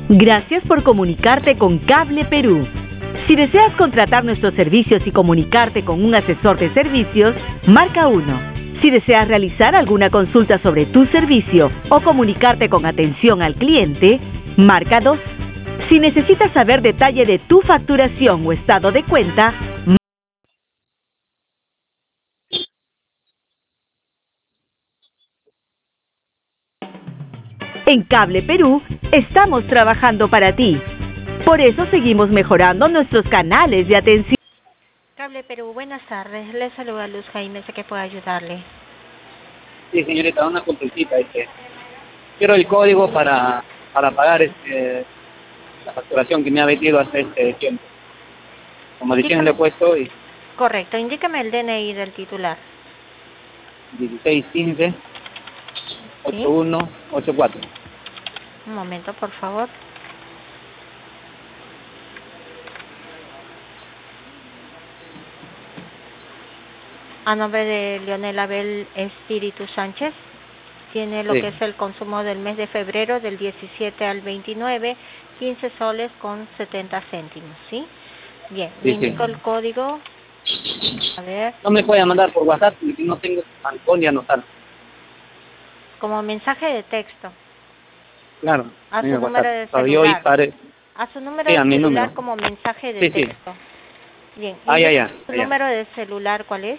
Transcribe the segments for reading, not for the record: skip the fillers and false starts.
Gracias por comunicarte con Cable Perú. Si deseas contratar nuestros servicios y comunicarte con un asesor de servicios, marca 1. Si deseas realizar alguna consulta sobre tu servicio o comunicarte con atención al cliente, marca 2. Si necesitas saber detalle de tu facturación o estado de cuenta, en Cable Perú estamos trabajando para ti. Por eso seguimos mejorando nuestros canales de atención. Cable Perú, buenas tardes. Le saluda Luz Jaime, sé que puedo ayudarle. Sí, señorita, una consultita. Quiero el código para pagar la facturación que me ha metido hace este tiempo. Como recién le he puesto, y Correcto, indícame el DNI del titular. 1615 8184. Un momento, por favor. A nombre de Leonel Abel Espíritu Sánchez, tiene lo que es el consumo del mes de febrero, del 17 al 29, 15 soles con 70 céntimos, ¿sí? Bien, le indico el código. A ver. No me puede mandar por WhatsApp porque no tengo alcohol y anotar. Como mensaje de texto. Claro. A su número de celular. A su número de celular como mensaje de texto. Bien. ¿Su número de celular cuál es?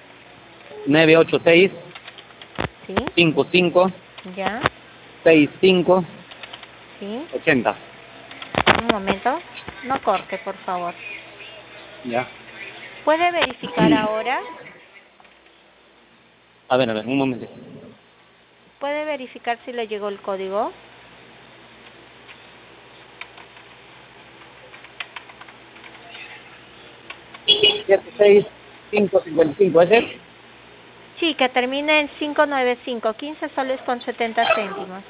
986 ¿sí? 55 ya 65 ¿sí? 80. Un momento, no corte, por favor. Ya. ¿Puede verificar ahora? A ver, un momento. ¿Puede verificar si le llegó el código? ¿76555 ese? Sí, que termine en 595, 15 soles con 70 céntimos.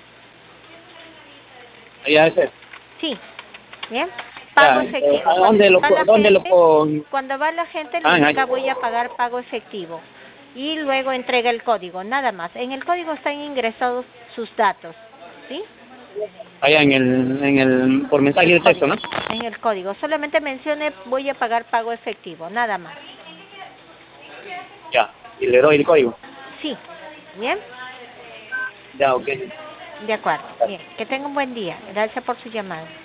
Ya ese. Sí, bien. Pago efectivo. Cuando va la gente le indica voy a pagar pago efectivo y luego entrega el código, nada más. En el código están ingresados sus datos, ¿sí? Allá por mensaje de texto, ¿no? En el código, solamente mencione voy a pagar pago efectivo, nada más. Ya, y le doy el código. Sí, bien. Ya, ok. De acuerdo, bien. Que tenga un buen día. Gracias por su llamada.